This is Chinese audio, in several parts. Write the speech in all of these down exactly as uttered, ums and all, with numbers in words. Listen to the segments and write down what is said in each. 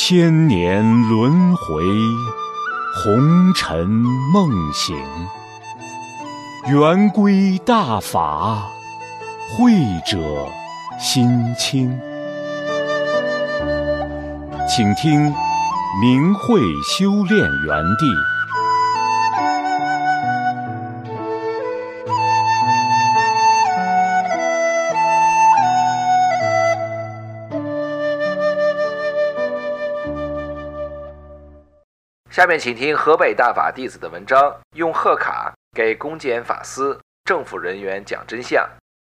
千年轮回，红尘梦醒。圆规大法，慧者心清。请听明慧修炼园地。 下面请听河北大法弟子的文章，用贺卡给公检法司、政府人员讲真相。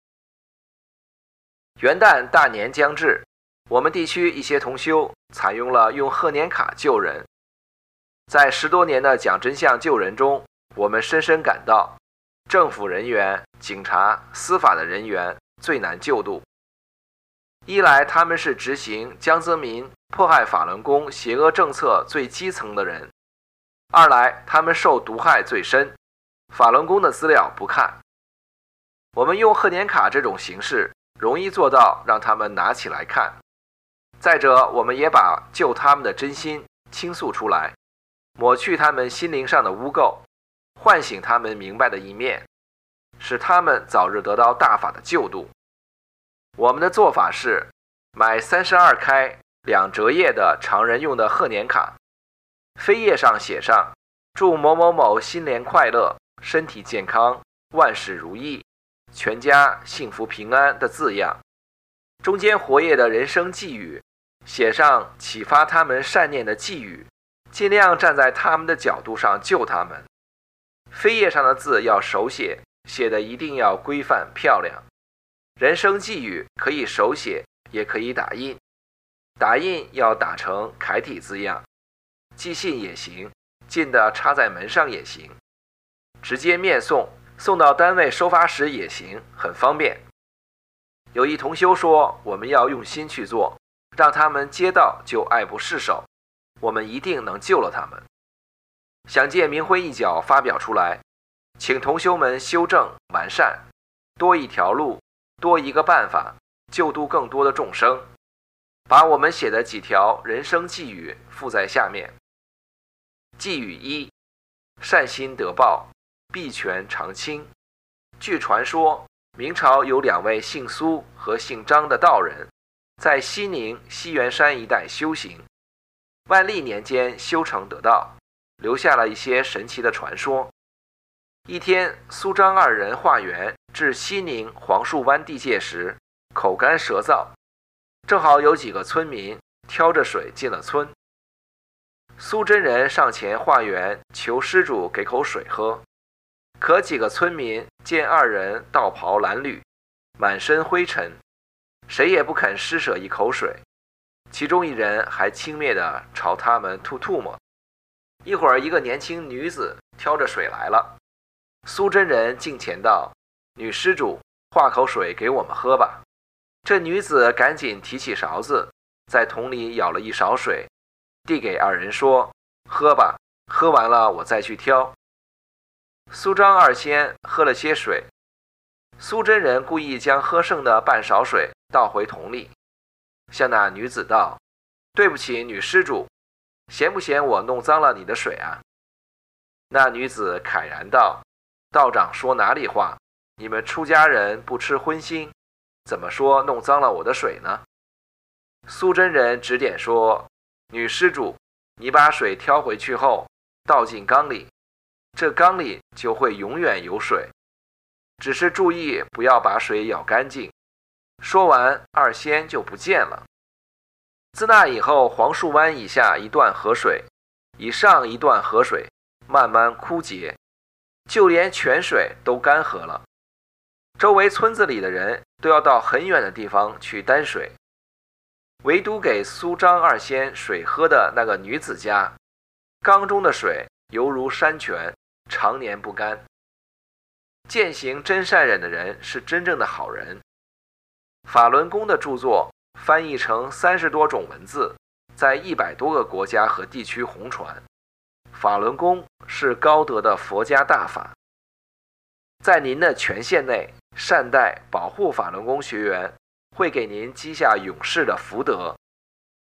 元旦大年将至，我们地区一些同修采用了用贺年卡救人。在十多年的讲真相救人中，我们深深感到，政府人员、警察、司法的人员最难救度。一来他们是执行江泽民迫害法轮功邪恶政策最基层的人，二来他们受毒害最深，法轮功的资料不看。我们用贺年卡这种形式容易做到让他们拿起来看。再者，我们也把救他们的真心倾诉出来，抹去他们心灵上的污垢，唤醒他们明白的一面，使他们早日得到大法的救度。我们的做法是买三十二开两折页的常人用的贺年卡，扉页上写上祝某某某新年快乐，身体健康，万事如意，全家幸福平安的字样，中间活页的人生寄语写上启发他们善念的寄语，尽量站在他们的角度上救他们。扉页上的字要手写，写的一定要规范漂亮。人生寄语可以手写，也可以打印，打印要打成楷体字样，寄信也行，近的插在门上也行，直接面送，送到单位收发时也行，很方便。有一同修说，我们要用心去做，让他们接到就爱不释手，我们一定能救了他们。想借明慧一角发表出来，请同修们修正完善，多一条路，多一个办法，救度更多的众生。把我们写的几条人生寄语附在下面。寄语一：善心得报，必全常青。据传说，明朝有两位姓苏和姓张的道人，在西宁西园山一带修行，万历年间修成得道，留下了一些神奇的传说。一天，苏张二人化缘至西宁黄树湾地界时，口干舌燥，正好有几个村民挑着水进了村。苏真人上前化缘，求施主给口水喝。可几个村民见二人道袍褴褛，满身灰尘，谁也不肯施舍一口水，其中一人还轻蔑地朝他们吐唾沫。一会儿，一个年轻女子挑着水来了。苏真人近前道：“女施主，化口水给我们喝吧。”这女子赶紧提起勺子，在桶里舀了一勺水，递给二人说：“喝吧，喝完了我再去挑。”苏张二仙喝了些水，苏真人故意将喝剩的半勺水倒回桶里，向那女子道：“对不起，女施主，嫌不嫌我弄脏了你的水啊？”那女子慨然道：“道长说哪里话？你们出家人不吃荤腥，怎么说弄脏了我的水呢？”苏真人指点说：“女施主，你把水挑回去后，倒进缸里，这缸里就会永远有水，只是注意不要把水舀干净。”说完，二仙就不见了。自那以后，黄树湾以下一段河水，以上一段河水慢慢枯竭，就连泉水都干涸了。周围村子里的人都要到很远的地方去担水，唯独给苏张二仙水喝的那个女子家，缸中的水犹如山泉，常年不干。践行真善忍的人是真正的好人。法轮功的著作翻译成三十多种文字，在一百多个国家和地区红传。法轮功是高德的佛家大法，在您的权限内善待保护法轮功学员，会给您积下永世的福德。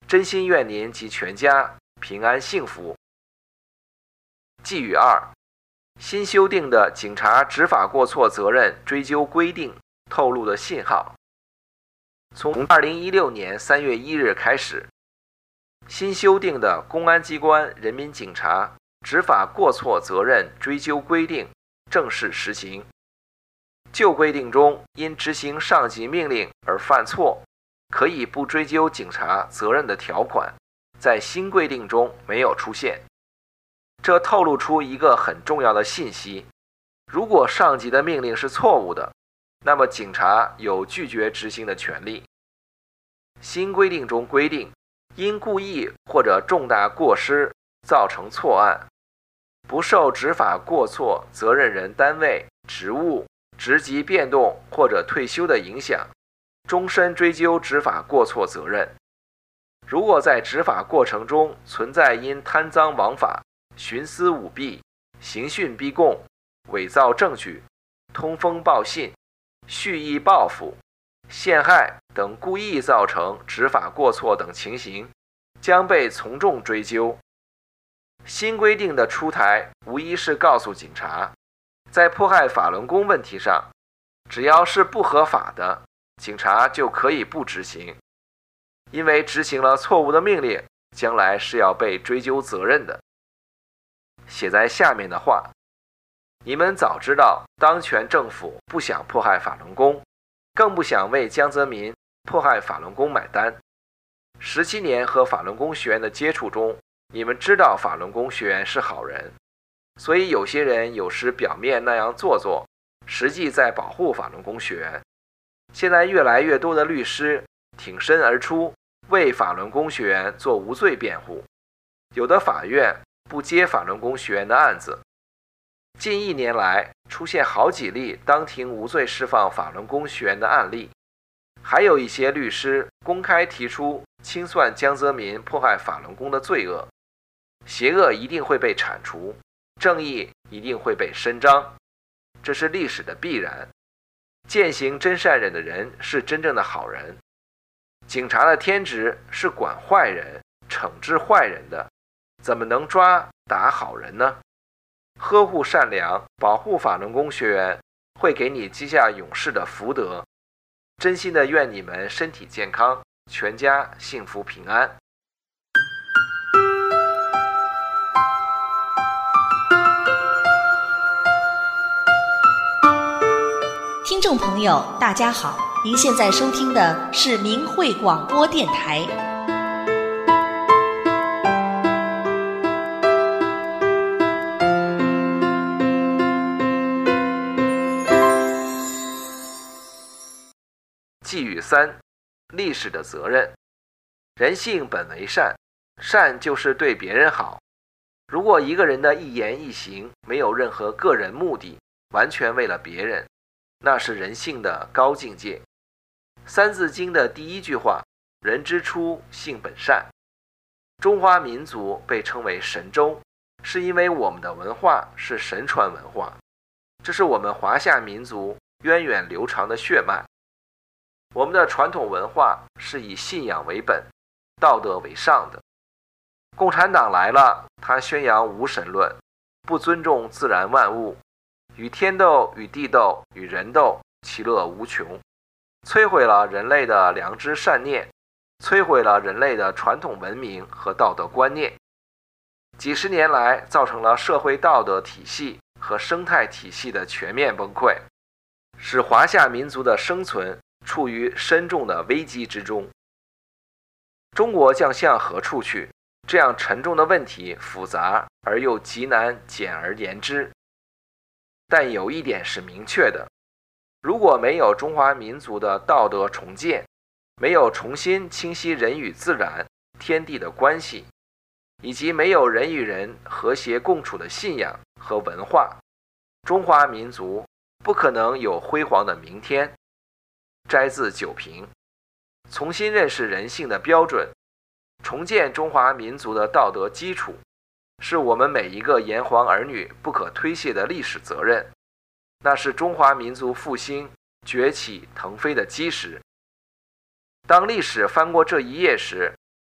真心愿您及全家平安幸福。寄语二：新修订的警察执法过错责任追究规定透露的信号。从二零一六年三月一日开始，新修订的公安机关人民警察执法过错责任追究规定正式实行。旧规定中因执行上级命令而犯错，可以不追究警察责任的条款，在新规定中没有出现。这透露出一个很重要的信息：如果上级的命令是错误的，那么警察有拒绝执行的权利。新规定中规定，因故意或者重大过失造成错案，不受执法过错责任人单位、职务、职级变动或者退休的影响，终身追究执法过错责任。如果在执法过程中存在因贪赃枉法、徇私舞弊、刑讯逼供、伪造证据、通风报信、蓄意报复、陷害等故意造成执法过错等情形，将被从重追究。新规定的出台无疑是告诉警察，在迫害法轮功问题上，只要是不合法的，警察就可以不执行，因为执行了错误的命令，将来是要被追究责任的。写在下面的话：你们早知道当权政府不想迫害法轮功，更不想为江泽民迫害法轮功买单。十七年和法轮功学员的接触中，你们知道法轮功学员是好人，所以有些人有时表面那样做作，实际在保护法轮功学员。现在越来越多的律师挺身而出，为法轮功学员做无罪辩护，有的法院不接法轮功学员的案子。近一年来，出现好几例当庭无罪释放法轮功学员的案例，还有一些律师公开提出清算江泽民迫害法轮功的罪恶。邪恶一定会被铲除，正义一定会被伸张，这是历史的必然。践行真善忍的人是真正的好人。警察的天职是管坏人、惩治坏人的，怎么能抓打好人呢？呵护善良，保护法轮功学员，会给你积下永世的福德。真心的愿你们身体健康，全家幸福平安。 听众朋友，大家好，您现在收听的是明慧广播电台。 寄语三：历史的责任。人性本为善，善就是对别人好。如果一个人的一言一行没有任何个人目的，完全为了别人，那是人性的高境界。三字经的第一句话：人之初，性本善。中华民族被称为神州，是因为我们的文化是神传文化，这是我们华夏民族源远流长的血脉。我们的传统文化是以信仰为本，道德为上的。共产党来了，他宣扬无神论，不尊重自然万物，与天斗，与地斗，与人斗，其乐无穷，摧毁了人类的良知善念，摧毁了人类的传统文明和道德观念。几十年来，造成了社会道德体系和生态体系的全面崩溃，使华夏民族的生存处于深重的危机之中。中国将向何处去？这样沉重的问题复杂而又极难简而言之。但有一点是明确的，如果没有中华民族的道德重建，没有重新清晰人与自然、天地的关系，以及没有人与人和谐共处的信仰和文化，中华民族不可能有辉煌的明天。摘自九评。重新认识人性的标准，重建中华民族的道德基础，是我们每一个炎黄儿女不可推卸的历史责任。那是中华民族复兴、崛起、腾飞的基石。当历史翻过这一页时，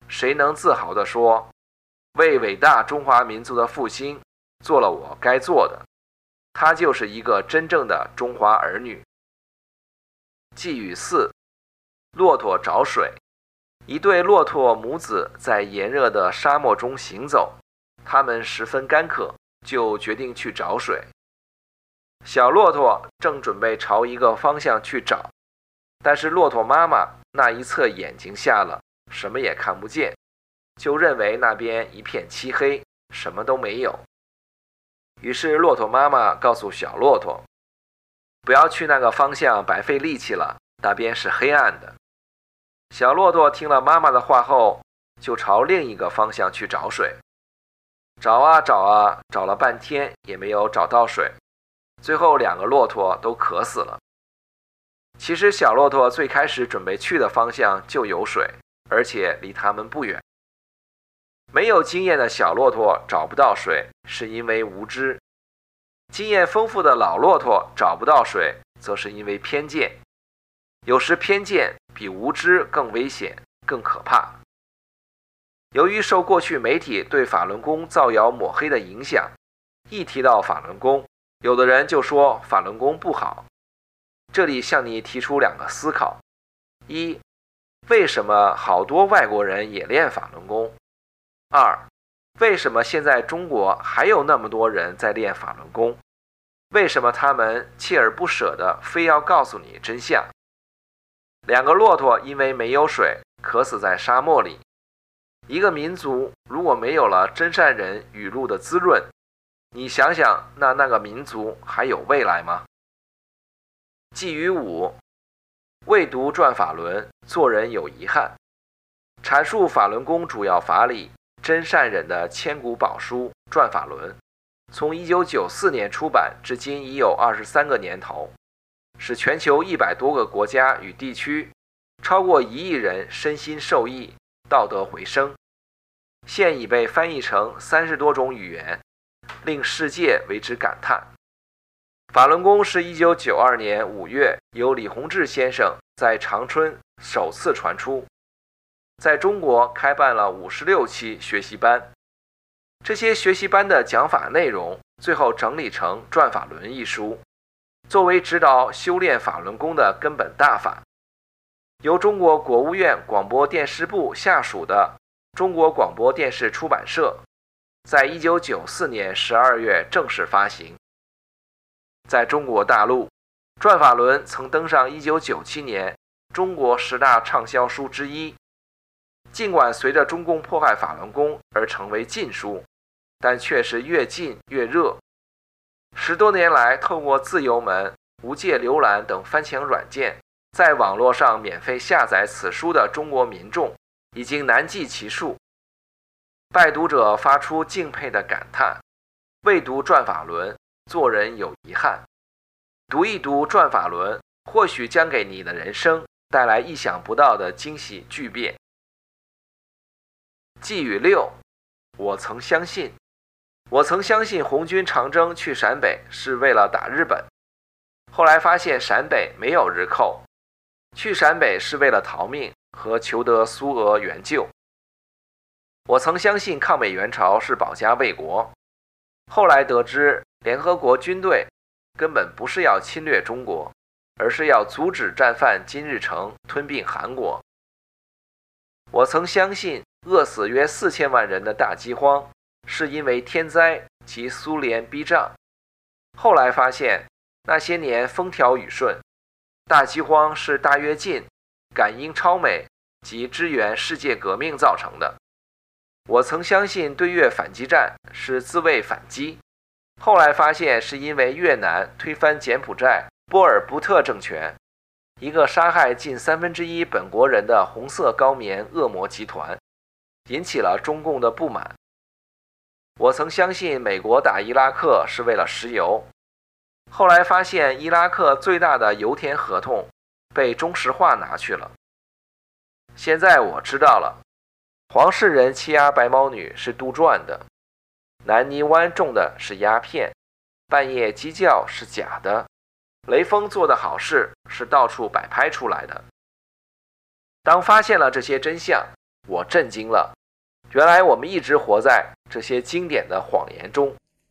谁能自豪地说，为伟大中华民族的复兴做了我该做的，他就是一个真正的中华儿女。寄语四：骆驼找水。一对骆驼母子在炎热的沙漠中行走，它们十分干渴，就决定去找水。小骆驼正准备朝一个方向去找，但是骆驼妈妈那一侧眼睛瞎了，什么也看不见，就认为那边一片漆黑，什么都没有。于是骆驼妈妈告诉小骆驼，不要去那个方向白费力气了，那边是黑暗的。小骆驼听了妈妈的话后，就朝另一个方向去找水。找啊找啊，找了半天也没有找到水，最后两个骆驼都渴死了。其实小骆驼最开始准备去的方向就有水，而且离他们不远。没有经验的小骆驼找不到水，是因为无知；经验丰富的老骆驼找不到水，则是因为偏见。有时偏见比无知更危险、更可怕。由于受过去媒体对法轮功造谣抹黑的影响，一提到法轮功，有的人就说法轮功不好。这里向你提出两个思考：一，为什么好多外国人也练法轮功？二，为什么现在中国还有那么多人在练法轮功？为什么他们锲而不舍地非要告诉你真相？两个骆驼因为没有水，渴死在沙漠里。一个民族如果没有了真善人雨露的滋润，你想想，那那个民族还有未来吗？寄语五：未读转法轮，做人有遗憾。阐述法轮功主要法理，真善忍的千古宝书《转法轮》，从一九九四年出版至今已有二十三个年头，使全球一百多个国家与地区超过一亿人身心受益，道德回升。现已被翻译成三十多种语言，令世界为之感叹。法轮功是一九九二年五月由李洪志先生在长春首次传出，在中国开办了五十六期学习班。这些学习班的讲法内容最后整理成《转法轮》一书，作为指导修炼法轮功的根本大法，由中国国务院广播电视部下属的中国广播电视出版社在一九九四年十二月正式发行。在中国大陆，《转法轮》曾登上一九九七年中国十大畅销书之一。尽管随着中共迫害法轮功而成为禁书，但却是越禁越热。十多年来，透过自由门、无界浏览等翻墙软件，在网络上免费下载此书的中国民众已经难计其数。拜读者发出敬佩的感叹：未读转法轮，做人有遗憾。读一读转法轮，或许将给你的人生带来意想不到的惊喜巨变。寄语六：我曾相信，我曾相信红军长征去陕北是为了打日本，后来发现陕北没有日寇，去陕北是为了逃命和求得苏俄援救。我曾相信抗美援朝是保家卫国，后来得知联合国军队根本不是要侵略中国，而是要阻止战犯金日成吞并韩国。我曾相信饿死约四千万人的大饥荒是因为天灾及苏联逼账，后来发现那些年风调雨顺，大饥荒是大跃进、感应超美及支援世界革命造成的。我曾相信对越反击战是自卫反击，后来发现是因为越南推翻柬埔寨波尔布特政权，一个杀害近三分之一本国人的红色高棉恶魔集团，引起了中共的不满。我曾相信美国打伊拉克是为了石油，后来发现伊拉克最大的油田合同被中石化拿去了。现在我知道了，黄世仁欺压白毛女是杜撰的，南泥湾种的是鸦片，半夜鸡叫是假的，雷锋做的好事是到处摆拍出来的。当发现了这些真相， 我震惊了，原来我们一直活在这些经典的谎言中。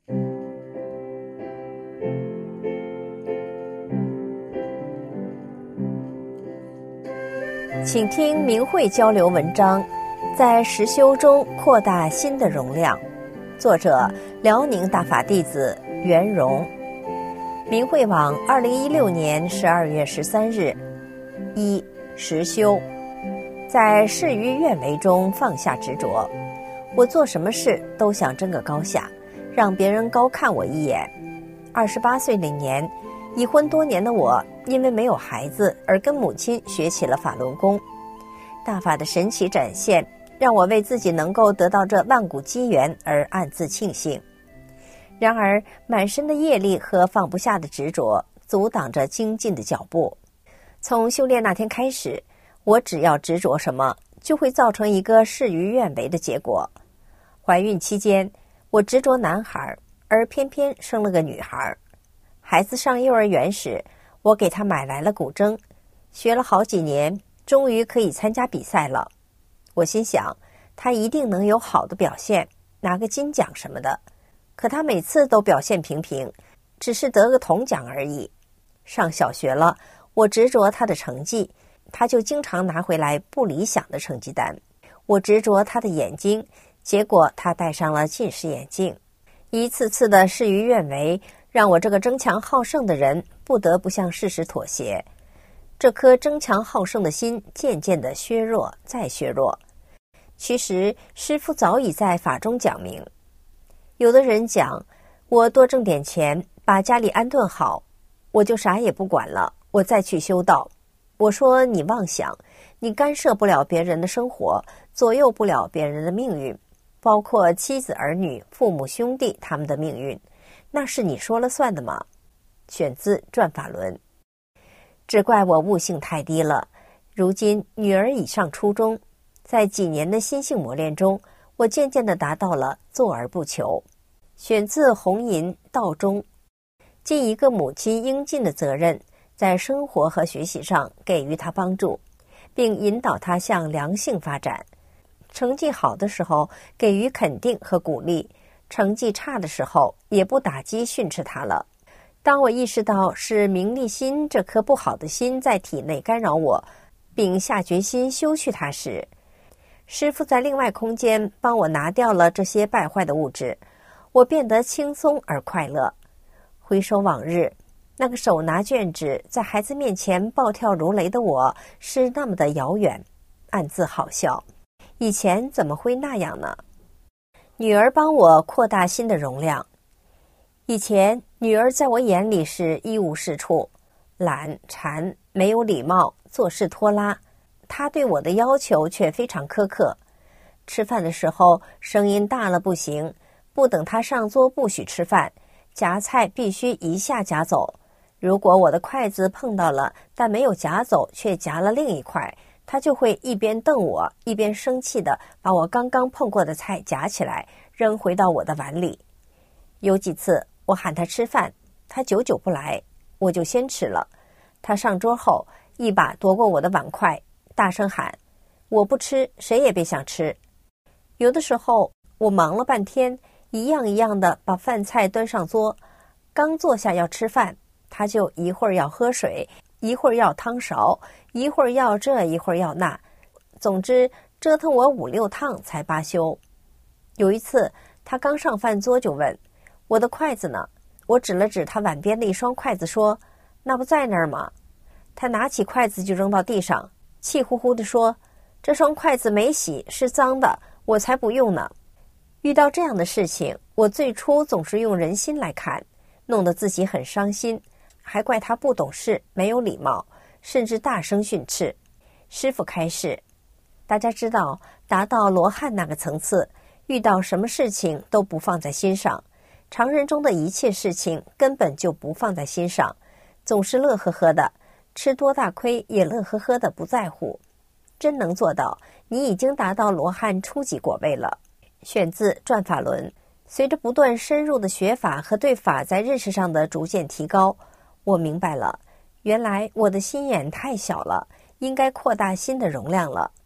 请听明慧交流文章，在实修中扩大心的容量。作者：辽宁大法弟子袁荣。明慧网二零一六年十二月十三日。一、实修，在事与愿违中放下执着。我做什么事都想争个高下，让别人高看我一眼。二十八岁那年，已婚多年的我，因为没有孩子而跟母亲学起了法轮功。大法的神奇展现，让我为自己能够得到这万古机缘而暗自庆幸。然而，满身的业力和放不下的执着，阻挡着精进的脚步。从修炼那天开始，我只要执着什么，就会造成一个事与愿违的结果。怀孕期间，我执着男孩，而偏偏生了个女孩。孩子上幼儿园时，我给他买来了古筝，学了好几年，终于可以参加比赛了。我心想，他一定能有好的表现，拿个金奖什么的。可他每次都表现平平，只是得个铜奖而已。上小学了，我执着他的成绩，他就经常拿回来不理想的成绩单。我执着他的眼睛，结果他戴上了近视眼镜。一次次的事与愿违，让我这个争强好胜的人不得不向事实妥协。这颗争强好胜的心渐渐的削弱，再削弱。其实师父早已在法中讲明。有的人讲，我多挣点钱，把家里安顿好，我就啥也不管了，我再去修道。我说你妄想，你干涉不了别人的生活，左右不了别人的命运，包括妻子儿女、父母兄弟他们的命运，那是你说了算的吗？选自《转法轮》。只怪我悟性太低了，如今女儿已上初中，在几年的心性磨练中，我渐渐地达到了坐而不求。选自《红银道中》。尽一个母亲应尽的责任，在生活和学习上给予她帮助，并引导她向良性发展。成绩好的时候给予肯定和鼓励，成绩差的时候也不打击训斥她了。当我意识到是名利心这颗不好的心在体内干扰我，并下决心修去它时，师父在另外空间帮我拿掉了这些败坏的物质，我变得轻松而快乐。回首往日，那个手拿卷纸在孩子面前暴跳如雷的我是那么的遥远，暗自好笑。以前怎么会那样呢？女儿帮我扩大心的容量。以前女儿在我眼里是一无是处，懒馋，没有礼貌，做事拖拉。她对我的要求却非常苛刻。吃饭的时候声音大了不行，不等她上桌不许吃饭，夹菜必须一下夹走。如果我的筷子碰到了但没有夹走，却夹了另一块，她就会一边瞪我，一边生气地把我刚刚碰过的菜夹起来扔回到我的碗里。有几次我喊她吃饭，她久久不来，我就先吃了。她上桌后一把夺过我的碗筷，大声喊，我不吃，谁也别想吃。有的时候我忙了半天，一样一样的把饭菜端上桌，刚坐下要吃饭，他就一会儿要喝水，一会儿要汤勺，一会儿要这，一会儿要那，总之折腾我五六趟才罢休。有一次他刚上饭桌就问，我的筷子呢？我指了指他碗边的一双筷子说，那不在那儿吗？他拿起筷子就扔到地上，气呼呼地说，这双筷子没洗，是脏的，我才不用呢。遇到这样的事情，我最初总是用人心来看，弄得自己很伤心，还怪他不懂事，没有礼貌，甚至大声训斥。师父开示，大家知道，达到罗汉那个层次，遇到什么事情都不放在心上，常人中的一切事情根本就不放在心上，总是乐呵呵的，吃多大亏也乐呵呵的不在乎。真能做到，你已经达到罗汉初级果位了。选自《转法轮》。随着不断深入的学法和对法在认识上的逐渐提高，我明白了，原来我的心眼太小了，应该扩大心的容量了。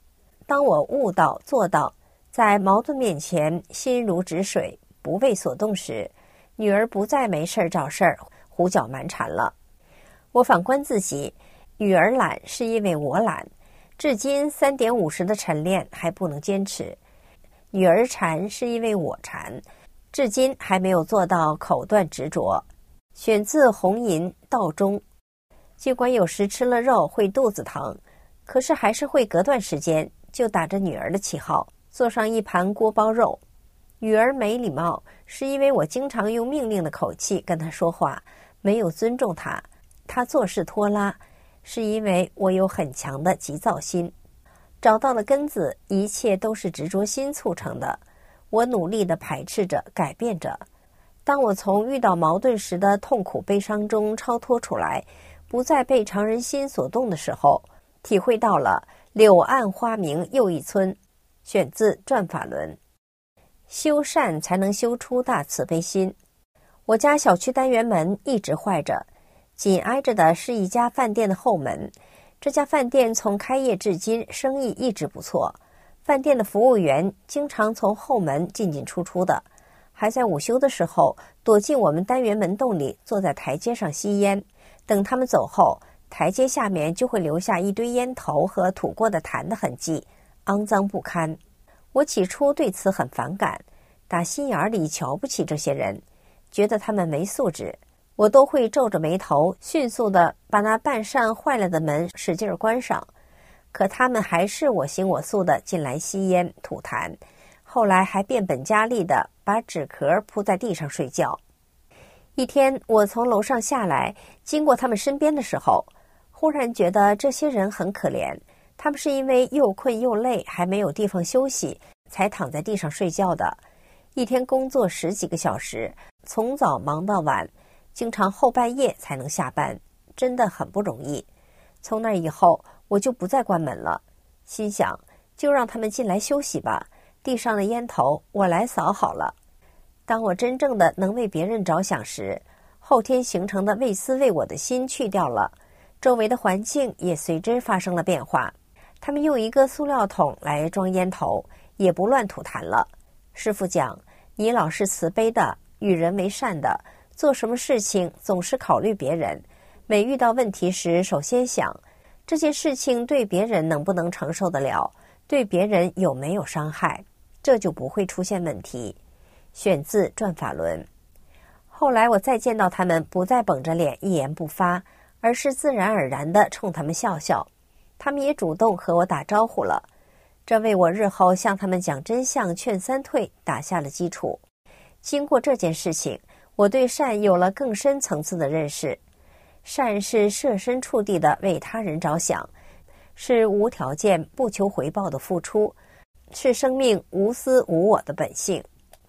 当我悟到做到，在矛盾面前心如止水，不为所动时，女儿不再没事找事儿胡搅蛮缠了。我反观自己，女儿懒是因为我懒，至今三点五十的晨练还不能坚持；女儿馋是因为我馋，至今还没有做到口断执着。选自红吟道中。尽管有时吃了肉会肚子疼，可是还是会隔段时间就打着女儿的旗号做上一盘锅包肉。女儿没礼貌是因为我经常用命令的口气跟她说话，没有尊重她。她做事拖拉是因为我有很强的急躁心。找到了根子，一切都是执着心促成的。我努力地排斥着，改变着。当我从遇到矛盾时的痛苦悲伤中超脱出来，不再被常人心所动的时候，体会到了柳暗花明又一村。选自《转法轮》。修善才能修出大慈悲心。我家小区单元门一直坏着，紧挨着的是一家饭店的后门。这家饭店从开业至今生意一直不错，饭店的服务员经常从后门进进出出的，还在午休的时候躲进我们单元门洞里，坐在台阶上吸烟。等他们走后，台阶下面就会留下一堆烟头和吐过的痰的痕迹，肮脏不堪。我起初对此很反感，打心眼里瞧不起这些人，觉得他们没素质。我都会皱着眉头，迅速地把那半扇坏了的门使劲关上。可他们还是我行我素地进来吸烟吐痰，后来还变本加厉地把纸壳铺在地上睡觉。一天，我从楼上下来，经过他们身边的时候，忽然觉得这些人很可怜。他们是因为又困又累，还没有地方休息，才躺在地上睡觉的。一天工作十几个小时，从早忙到晚，经常后半夜才能下班，真的很不容易。从那以后，我就不再关门了，心想就让他们进来休息吧，地上的烟头我来扫好了。当我真正的能为别人着想时，后天形成的为私为我的心去掉了，周围的环境也随之发生了变化。他们用一个塑料桶来装烟头，也不乱吐痰了。师父讲，你老是慈悲的，与人为善的，做什么事情总是考虑别人，每遇到问题时首先想这件事情对别人能不能承受得了，对别人有没有伤害，这就不会出现问题。选自《转法轮》。后来我再见到他们，不再绷着脸一言不发，而是自然而然地冲他们笑笑。他们也主动和我打招呼了，这为我日后向他们讲真相劝三退打下了基础。经过这件事情，我对善有了更深层次的认识。善是设身处地的为他人着想，是无条件不求回报的付出，是生命无私无我的本性。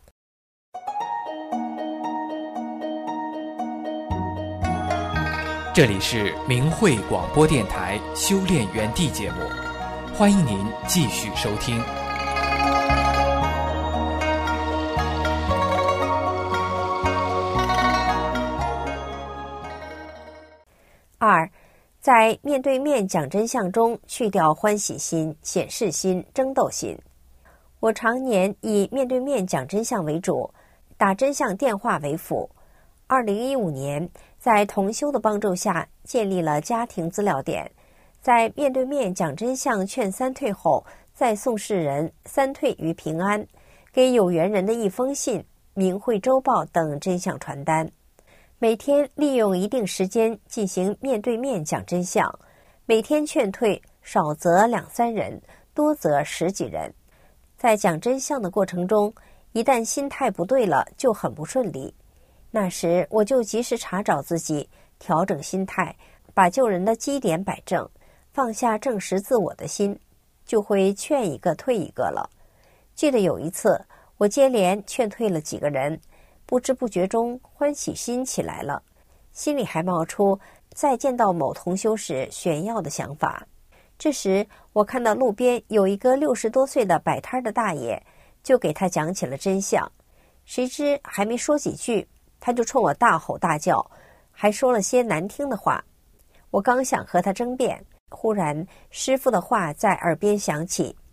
这里是明慧广播电台修炼园地节目，欢迎您继续收听。 二，在面对面讲真相中去掉欢喜心、显示心、争斗心。我常年以面对面讲真相为主，打真相电话为辅。二零一五年，在同修的帮助下，建立了家庭资料点。在面对面讲真相劝三退后，再送世人三退于平安，给有缘人的一封信、明慧周报等真相传单。每天利用一定时间进行面对面讲真相，每天劝退少则两三人，多则十几人。在讲真相的过程中，一旦心态不对了，就很不顺利。那时我就及时查找自己，调整心态，把救人的基点摆正，放下正视自我的心，就会劝一个退一个了。记得有一次，我接连劝退了几个人，不知不觉中欢喜心起来了，心里还冒出再见到某同修时炫耀的想法。这时我看到路边有一个六十多岁的摆摊的大爷，就给他讲起了真相。谁知还没说几句，他就冲我大吼大叫，还说了些难听的话。我刚想和他争辩，忽然师父的话在耳边响起：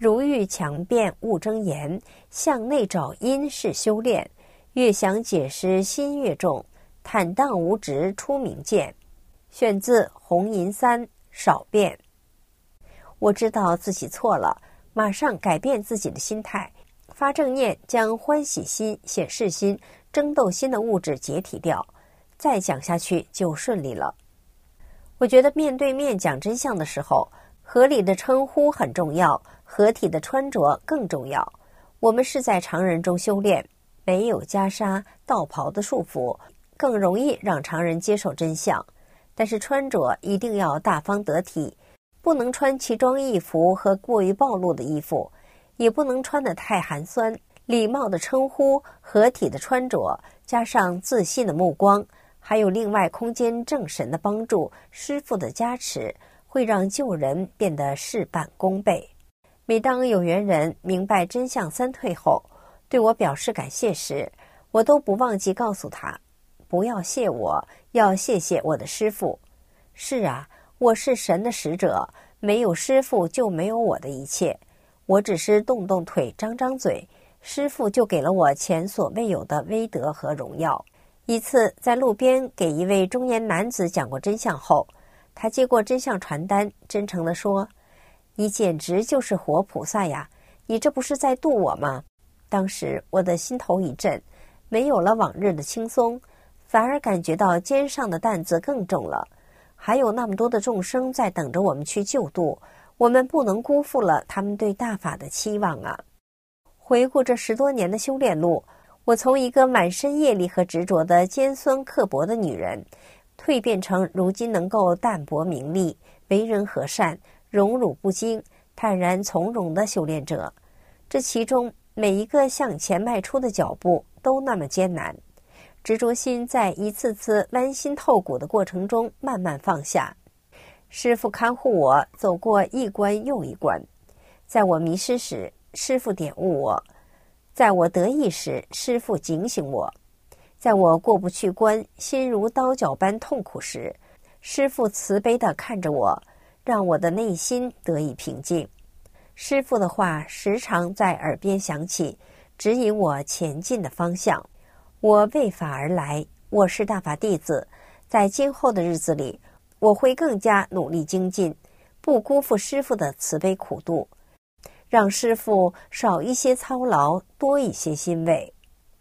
如遇强辩勿争言，向内找因是修炼。越想解释心越重，坦荡无执出明见。选自红银三少辩。我知道自己错了，马上改变自己的心态，发正念，将欢喜心、显示心、争斗心的物质解体掉，再讲下去就顺利了。我觉得面对面讲真相的时候，合理的称呼很重要，合体的穿着更重要。我们是在常人中修炼，没有袈裟、道袍的束缚，更容易让常人接受真相。但是穿着一定要大方得体，不能穿奇装异服和过于暴露的衣服，也不能穿得太寒酸。礼貌的称呼，合体的穿着，加上自信的目光，还有另外空间正神的帮助，师父的加持，会让救人变得事半功倍。每当有缘人明白真相三退后，对我表示感谢时，我都不忘记告诉他，不要谢我，要谢谢我的师父。是啊，我是神的使者，没有师父就没有我的一切。我只是动动腿，张张嘴，师父就给了我前所未有的威德和荣耀。一次在路边给一位中年男子讲过真相后，他接过真相传单，真诚地说，你简直就是活菩萨呀，你这不是在度我吗？当时我的心头一震，没有了往日的轻松，反而感觉到肩上的担子更重了。还有那么多的众生在等着我们去救度，我们不能辜负了他们对大法的期望啊。回顾这十多年的修炼路，我从一个满身业力和执着的尖酸刻薄的女人，蜕变成如今能够淡泊名利、为人和善、荣辱不惊、坦然从容的修炼者。这其中每一个向前迈出的脚步都那么艰难，执着心在一次次剜心透骨的过程中慢慢放下。师父看护我走过一关又一关，在我迷失时，师父点悟我；在我得意时，师父警醒我；在我过不去关，心如刀绞般痛苦时，师父慈悲地看着我，让我的内心得以平静。师父的话时常在耳边响起，指引我前进的方向。我为法而来，我是大法弟子，在今后的日子里，我会更加努力精进，不辜负师父的慈悲苦度，让师父少一些操劳，多一些欣慰。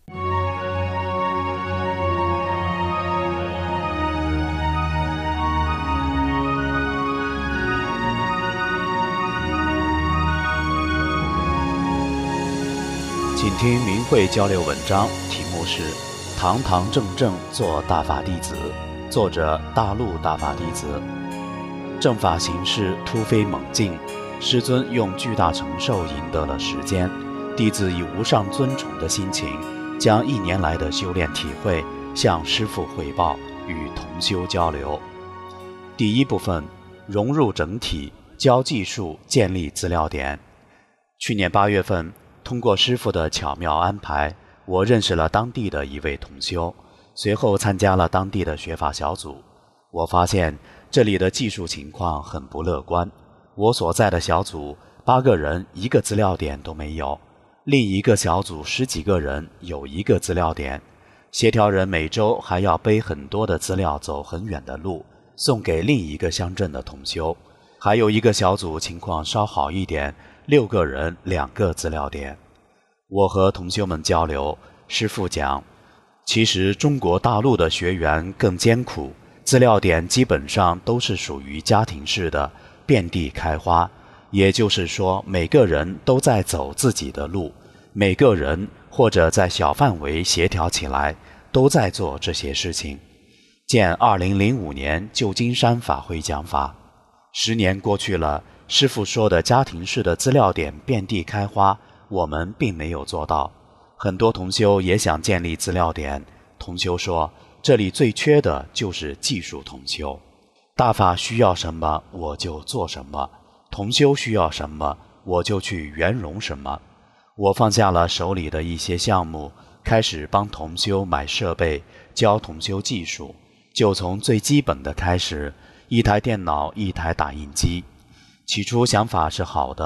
请听明慧交流文章，题目是《堂堂正正做大法弟子》，作者大陆大法弟子。正法行事突飞猛进，师尊用巨大承受赢得了时间，弟子以无上尊崇的心情，将一年来的修炼体会向师父汇报，与同修交流。第一部分，融入整体，教技术，建立资料点。去年八月份，通过师父的巧妙安排，我认识了当地的一位同修，随后参加了当地的学法小组。我发现这里的技术情况很不乐观，我所在的小组八个人一个资料点都没有，另一个小组十几个人有一个资料点，协调人每周还要背很多的资料走很远的路，送给另一个乡镇的同修。还有一个小组情况稍好一点，六个人两个资料点。我和同修们交流，师父讲，其实中国大陆的学员更艰苦，资料点基本上都是属于家庭式的，遍地开花，也就是说每个人都在走自己的路，每个人或者在小范围协调起来都在做这些事情。见二零零五年旧金山法会讲法，十年过去了，师父说的家庭式的资料点遍地开花，我们并没有做到。很多同修也想建立资料点，同修说这里最缺的就是技术同修，大法需要什么我就做什么，同修需要什么我就去圆融什么。我放下了手里的一些项目，开始帮同修买设备，教同修技术，就从最基本的开始，一台电脑，一台打印机。起初想法是好的，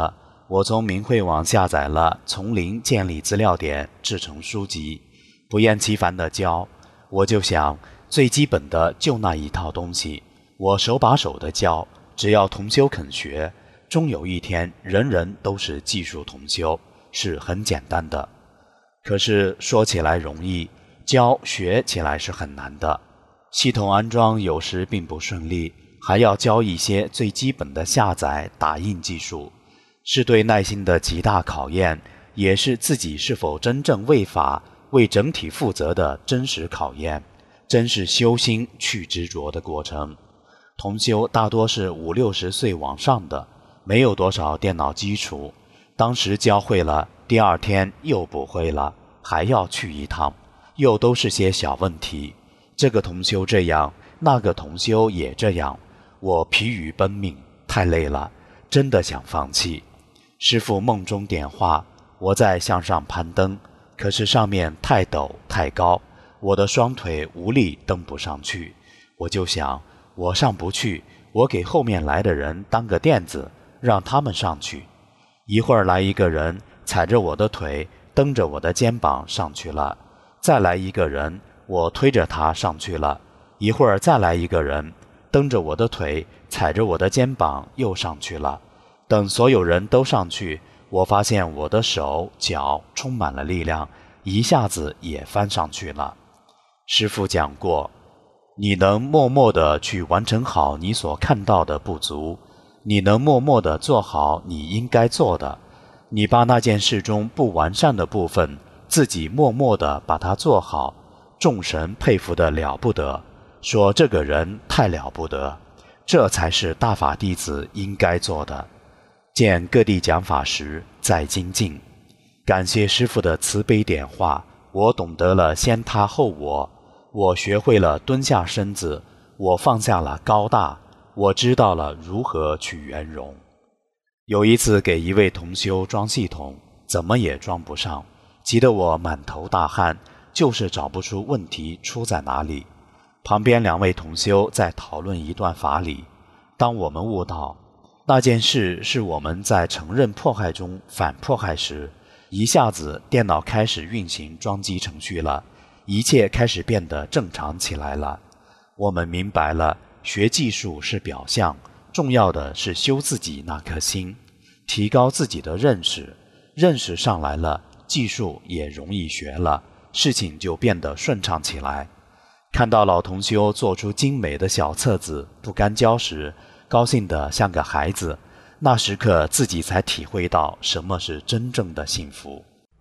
我从明慧网下载了《从零建立资料点》制成书籍，不厌其烦地教。我就想，最基本的就那一套东西，我手把手地教，只要同修肯学，终有一天人人都是技术同修，是很简单的。可是说起来容易，教学起来是很难的。系统安装有时并不顺利，还要教一些最基本的下载打印技术，是对耐心的极大考验，也是自己是否真正为法为整体负责的真实考验，真是修心去执着的过程。同修大多是五六十岁往上的，没有多少电脑基础，当时教会了，第二天又不会了，还要去一趟，又都是些小问题。这个同修这样，那个同修也这样，我疲于奔命，太累了，真的想放弃。师父梦中点化，我在向上攀登，可是上面太陡太高，我的双腿无力登不上去。我就想，我上不去，我给后面来的人当个垫子，让他们上去。一会儿来一个人踩着我的腿，蹬着我的肩膀上去了，再来一个人，我推着他上去了，一会儿再来一个人，蹬着我的腿，踩着我的肩膀又上去了。等所有人都上去，我发现我的手脚充满了力量，一下子也翻上去了。师父讲过，你能默默地去完成好你所看到的不足，你能默默地做好你应该做的，你把那件事中不完善的部分自己默默地把它做好，众神佩服得了不得，说这个人太了不得，这才是大法弟子应该做的。见各地讲法时再精进。感谢师父的慈悲点化，我懂得了先他后我，我学会了蹲下身子，我放下了高大，我知道了如何去圆融。有一次给一位同修装系统，怎么也装不上，急得我满头大汗，就是找不出问题出在哪里。旁边两位同修在讨论一段法理，当我们悟到那件事是我们在承认迫害中反迫害时，一下子电脑开始运行装机程序了，一切开始变得正常起来了。我们明白了，学技术是表象，重要的是修自己那颗心，提高自己的认识，认识上来了，技术也容易学了，事情就变得顺畅起来。看到老同修做出精美的小册子不干胶时，高兴得像个孩子，那时刻自己才体会到什么是真正的幸福。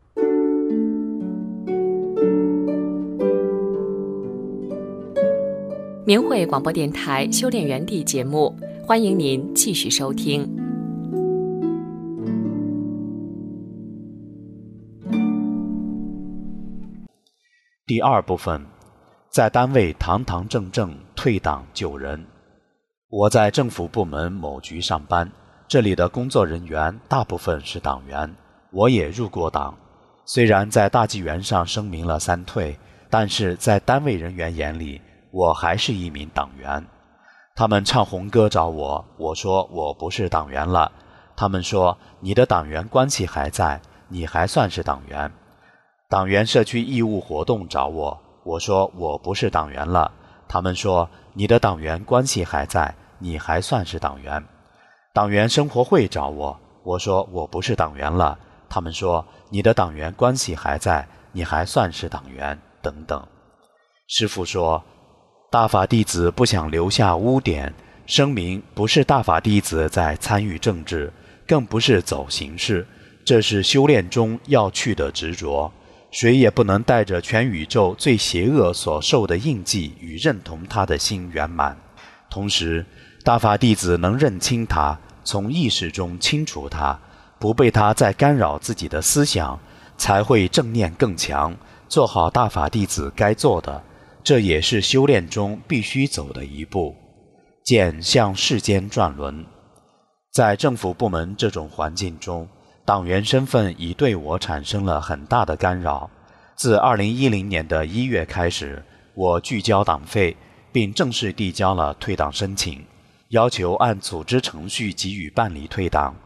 明慧广播电台修炼园地节目，欢迎您继续收听。 第二部分，在单位堂堂正正退党救人。我在政府部门某局上班，这里的工作人员大部分是党员，我也入过党。虽然在大纪元上声明了三退，但是在单位人员眼里，我还是一名党员。他们唱红歌找我，我说我不是党员了。他们说你的党员关系还在，你还算是党员。党员社区义务活动找我，我说我不是党员了。他们说你的党员关系还在，你还算是党员。党员生活会找我，我说我不是党员了。他们说你的党员关系还在，你还算是党员，等等。师父说，大法弟子不想留下污点，声明不是大法弟子在参与政治，更不是走形式，这是修炼中要去的执着。谁也不能带着全宇宙最邪恶所受的印记与认同他的心圆满。同时，大法弟子能认清他，从意识中清除他，不被他再干扰自己的思想，才会正念更强，做好大法弟子该做的。这也是修炼中必须走的一步。见向世间转轮。在政府部门这种环境中，党员身份已对我产生了很大的干扰。自二零一零年的一月开始，我拒交党费，并正式递交了退党申请，要求按组织程序给予办理退党。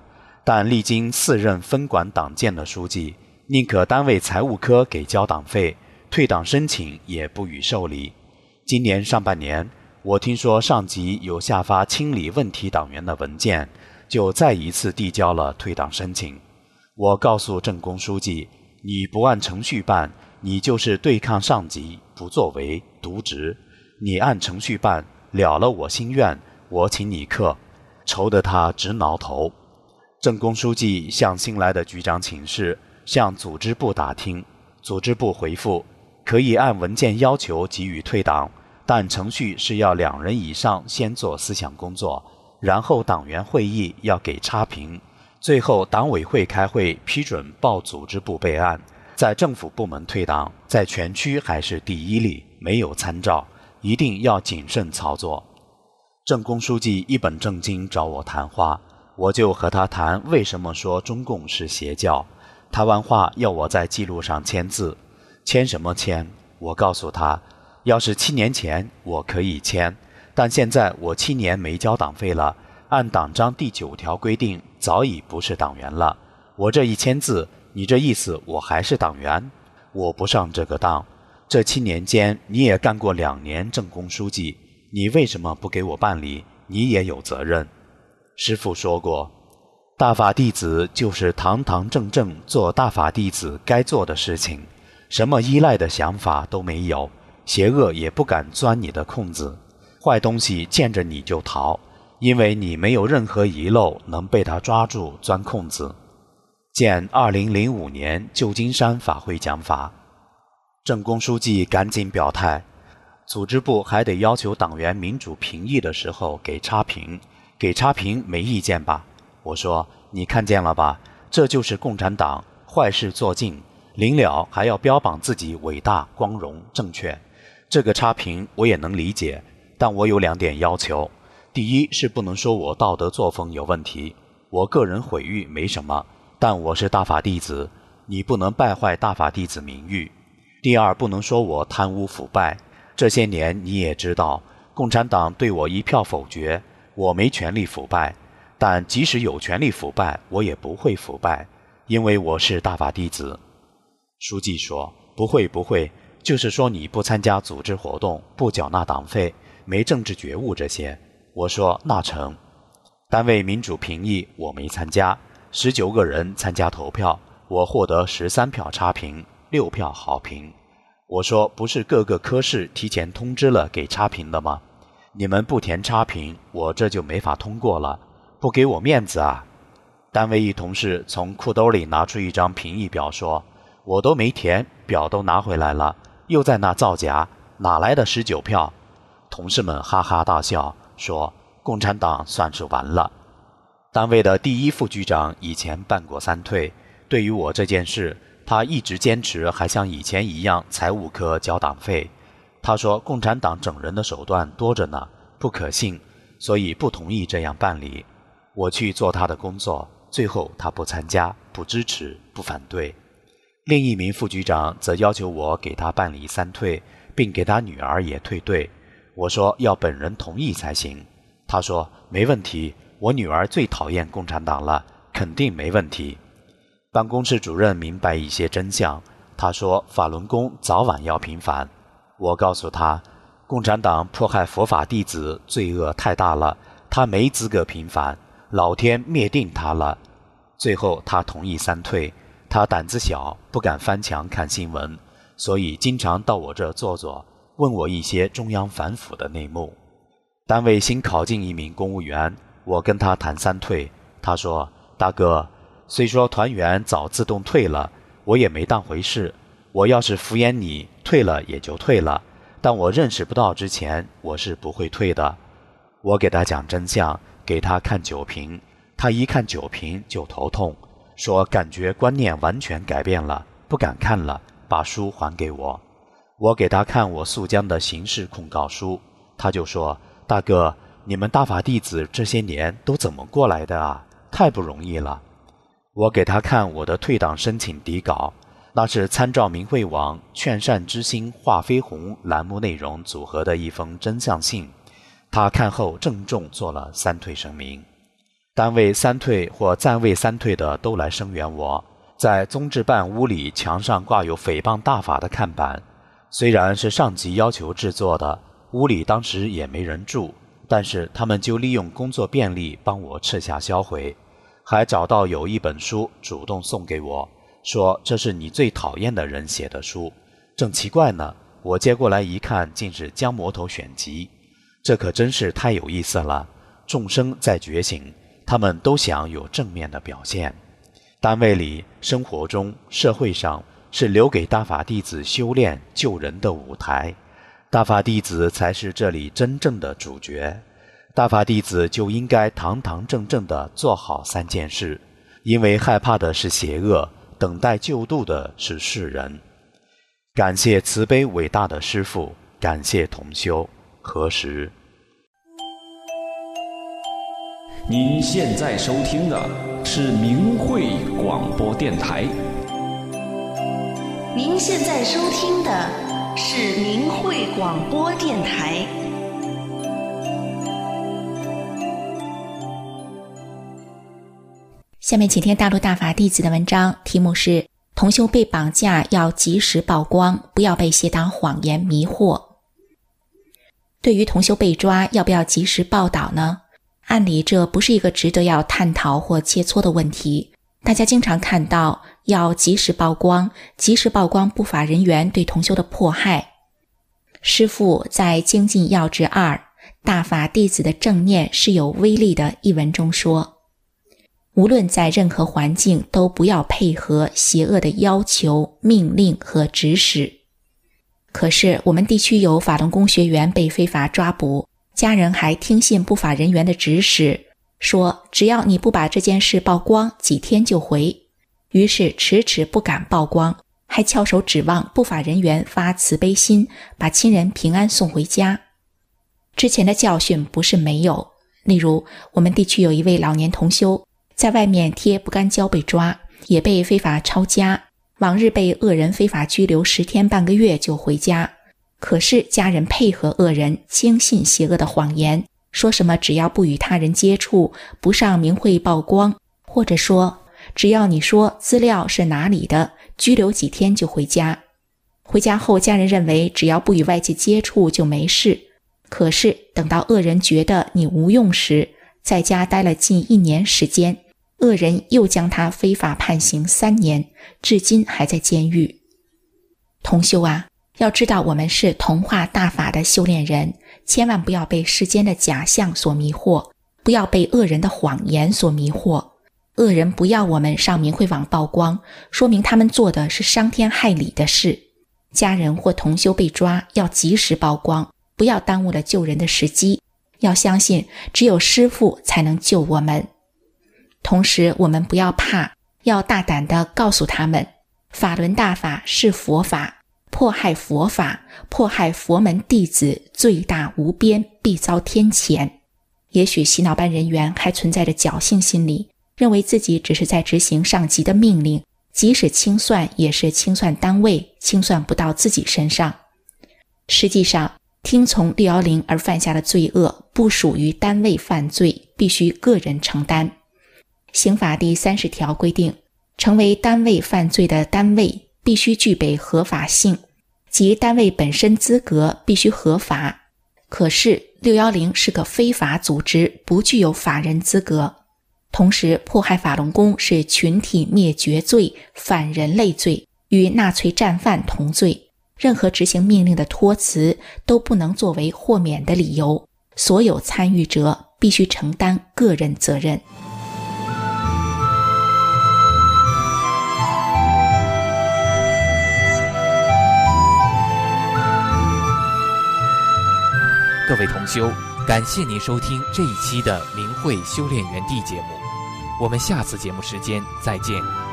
但历经四任分管党建的书记，宁可单位财务科给交党费，退党申请也不予受理。今年上半年，我听说上级有下发清理问题党员的文件，就再一次递交了退党申请。我告诉郑公书记，你不按程序办，你就是对抗上级，不作为，渎职。你按程序办，了了我心愿，我请你客，愁得他直挠头。郑公书记向新来的局长请示，向组织部打听，组织部回复，可以按文件要求给予退党，但程序是要两人以上先做思想工作，然后党员会议要给差评，最后党委会开会批准报组织部备案。在政府部门退党，在全区还是第一例，没有参照，一定要谨慎操作。郑公书记一本正经找我谈话，我就和他谈为什么说中共是邪教。谈完话要我在记录上签字，签什么签？我告诉他，要是七年前我可以签，但现在我七年没交党费了，按党章第九条规定，早已不是党员了。我这一签字，你这意思我还是党员？我不上这个当。这七年间你也干过两年政工书记，你为什么不给我办理？你也有责任。师父说过，大法弟子就是堂堂正正做大法弟子该做的事情，什么依赖的想法都没有，邪恶也不敢钻你的空子，坏东西见着你就逃，因为你没有任何遗漏能被他抓住钻空子。见二零零五年旧金山法会讲法。郑公书记赶紧表态，组织部还得要求党员民主评议的时候给差评，给差评没意见吧？我说，你看见了吧，这就是共产党，坏事做尽，临了还要标榜自己伟大、光荣、正确。这个差评我也能理解，但我有两点要求。第一是不能说我道德作风有问题，我个人毁誉没什么，但我是大法弟子，你不能败坏大法弟子名誉。第二，不能说我贪污腐败，这些年你也知道，共产党对我一票否决，我没权利腐败，但即使有权利腐败，我也不会腐败，因为我是大法弟子。书记说，不会不会，就是说你不参加组织活动，不缴纳党费，没政治觉悟这些。我说那成。单位民主评议我没参加，十九个人参加投票，我获得十三票差评，六票好评。我说，不是各个科室提前通知了给差评的吗？你们不填差评，我这就没法通过了，不给我面子啊！单位一同事从裤兜里拿出一张评议表，说我都没填，表都拿回来了，又在那造假，哪来的十九票？同事们哈哈大笑，说共产党算是完了。单位的第一副局长以前办过三退，对于我这件事，他一直坚持还像以前一样财务科交党费。他说共产党整人的手段多着呢，不可信，所以不同意这样办理。我去做他的工作，最后他不参加，不支持，不反对。另一名副局长则要求我给他办理三退，并给他女儿也退队。我说要本人同意才行。他说没问题，我女儿最讨厌共产党了，肯定没问题。办公室主任明白一些真相，他说法轮功早晚要平反。我告诉他，共产党迫害佛法弟子罪恶太大了，他没资格平反，老天灭定他了。最后他同意三退，他胆子小，不敢翻墙看新闻，所以经常到我这坐坐，问我一些中央反腐的内幕。单位新考进一名公务员，我跟他谈三退，他说大哥，虽说团员早自动退了，我也没当回事，我要是敷衍你，退了也就退了，但我认识不到之前，我是不会退的。我给他讲真相，给他看酒瓶，他一看酒瓶就头痛，说感觉观念完全改变了，不敢看了，把书还给我。我给他看我肃江的刑事控告书，他就说大哥，你们大法弟子这些年都怎么过来的啊？太不容易了。我给他看我的退党申请底稿，那是参照明慧网劝善之心化飞鸿栏目内容组合的一封真相信，他看后郑重做了三退声明。 单位三退或暂未三退的都来声援我。在宗治办屋里墙上挂有诽谤大法的看板，虽然是上级要求制作的，屋里当时也没人住，但是他们就利用工作便利帮我撤下销毁，还找到有一本书主动送给我，说这是你最讨厌的人写的书。正奇怪呢，我接过来一看，竟是江魔头选集，这可真是太有意思了。众生在觉醒，他们都想有正面的表现。单位里、生活中、社会上是留给大法弟子修炼救人的舞台，大法弟子才是这里真正的主角。大法弟子就应该堂堂正正地做好三件事，因为害怕的是邪恶，等待救度的是世人。感谢慈悲伟大的师父，感谢同修。何时？ 您现在收听的是明慧广播电台。 您现在收听的是明慧广播电台。 下面请听大陆大法弟子的文章，题目是同修被绑架要及时曝光，不要被邪党谎言迷惑。对于同修被抓，要不要及时报道呢？按理这不是一个值得要探讨或切磋的问题，大家经常看到要及时曝光，及时曝光不法人员对同修的迫害。师父在精进要旨二大法弟子的正念是有威力的一文中说，无论在任何环境都不要配合邪恶的要求、命令和指使。可是我们地区有法轮功学员被非法抓捕，家人还听信不法人员的指使，说只要你不把这件事曝光，几天就回。于是迟迟不敢曝光，还翘首指望不法人员发慈悲心，把亲人平安送回家。之前的教训不是没有，例如我们地区有一位老年同修，在外面贴不干胶被抓，也被非法抄家，往日被恶人非法拘留十天半个月就回家。可是家人配合恶人，轻信邪恶的谎言，说什么只要不与他人接触，不上明慧曝光，或者说只要你说资料是哪里的，拘留几天就回家。回家后家人认为只要不与外界接触就没事，可是等到恶人觉得你无用时，在家待了近一年时间，恶人又将他非法判刑三年，至今还在监狱。同修啊，要知道我们是同化大法的修炼人，千万不要被世间的假象所迷惑，不要被恶人的谎言所迷惑。恶人不要我们上明慧网曝光，说明他们做的是伤天害理的事。家人或同修被抓，要及时曝光，不要耽误了救人的时机。要相信只有师父才能救我们。同时我们不要怕，要大胆地告诉他们，法轮大法是佛法，迫害佛法，迫害佛门弟子，罪大无边，必遭天谴。也许洗脑班人员还存在着侥幸心理，认为自己只是在执行上级的命令，即使清算也是清算单位，清算不到自己身上。实际上听从六一零而犯下的罪恶不属于单位犯罪，必须个人承担。刑法第三十条规定，成为单位犯罪的单位必须具备合法性，即单位本身资格必须合法。可是六一零是个非法组织，不具有法人资格。同时迫害法轮功是群体灭绝罪，反人类罪，与纳粹战犯同罪。任何执行命令的托辞都不能作为豁免的理由，所有参与者必须承担个人责任。 各位同修，感谢您收听这一期的明慧修炼园地节目，我们下次节目时间再见。